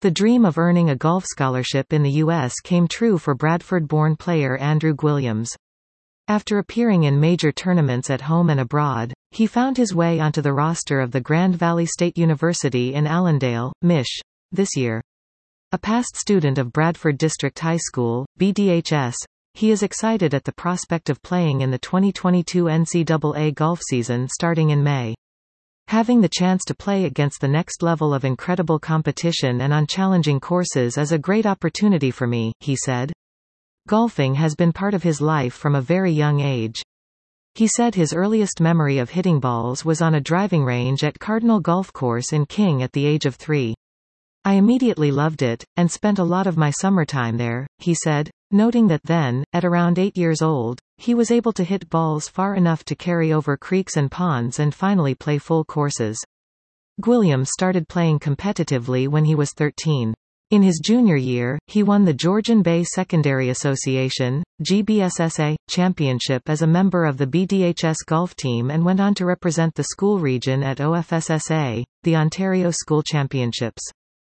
The dream of earning a golf scholarship in the U.S. came true for Bradford-born player Andrew Gwilliams. After appearing in major tournaments at home and abroad, he found his way onto the roster of the Grand Valley State University in Allendale, Mich. This year. A past student of Bradford District High School, BDHS, he is excited at the prospect of playing in the 2022 NCAA golf season starting in May. Having the chance to play against the next level of incredible competition and on challenging courses is a great opportunity for me, he said. Golfing has been part of his life from a very young age. He said his earliest memory of hitting balls was on a driving range at Cardinal Golf Course in King at the age of 3. I immediately loved it, and spent a lot of my summertime there, he said, noting that then, at around 8 years old, he was able to hit balls far enough to carry over creeks and ponds and finally play full courses. Gwilliams started playing competitively when he was 13. In his junior year, he won the Georgian Bay Secondary Association (GBSSA) championship as a member of the BDHS golf team and went on to represent the school region at OFSSA, the Ontario School Championships.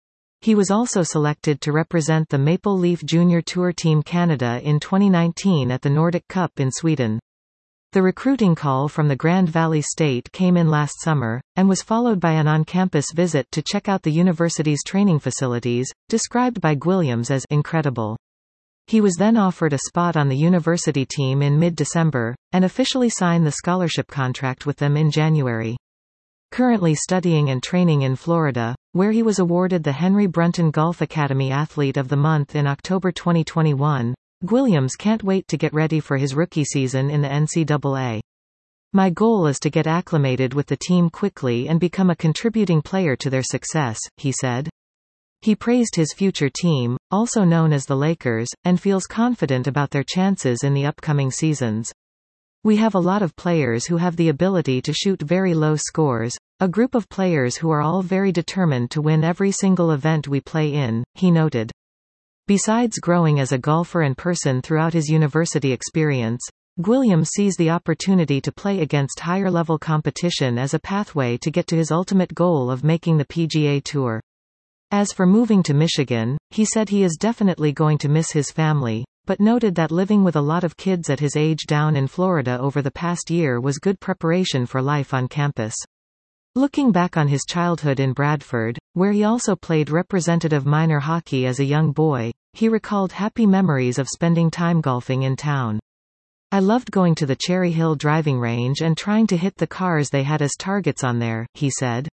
He was also selected to represent the Maple Leaf Junior Tour Team Canada in 2019 at the Nordic Cup in Sweden. The recruiting call from the Grand Valley State came in last summer, and was followed by an on-campus visit to check out the university's training facilities, described by Gwilliams as incredible. He was then offered a spot on the university team in mid-December, and officially signed the scholarship contract with them in January. Currently studying and training in Florida, where he was awarded the Henry Brunton Golf Academy Athlete of the Month in October 2021, Gwilliams can't wait to get ready for his rookie season in the NCAA. My goal is to get acclimated with the team quickly and become a contributing player to their success, he said. He praised his future team, also known as the Lakers, and feels confident about their chances in the upcoming seasons. We have a lot of players who have the ability to shoot very low scores, a group of players who are all very determined to win every single event we play in, he noted. Besides growing as a golfer and person throughout his university experience, Gwilliams sees the opportunity to play against higher-level competition as a pathway to get to his ultimate goal of making the PGA Tour. As for moving to Michigan, he said he is definitely going to miss his family, but noted that living with a lot of kids at his age down in Florida over the past year was good preparation for life on campus. Looking back on his childhood in Bradford, where he also played representative minor hockey as a young boy, he recalled happy memories of spending time golfing in town. I loved going to the Cherry Hill driving range and trying to hit the cars they had as targets on there, he said.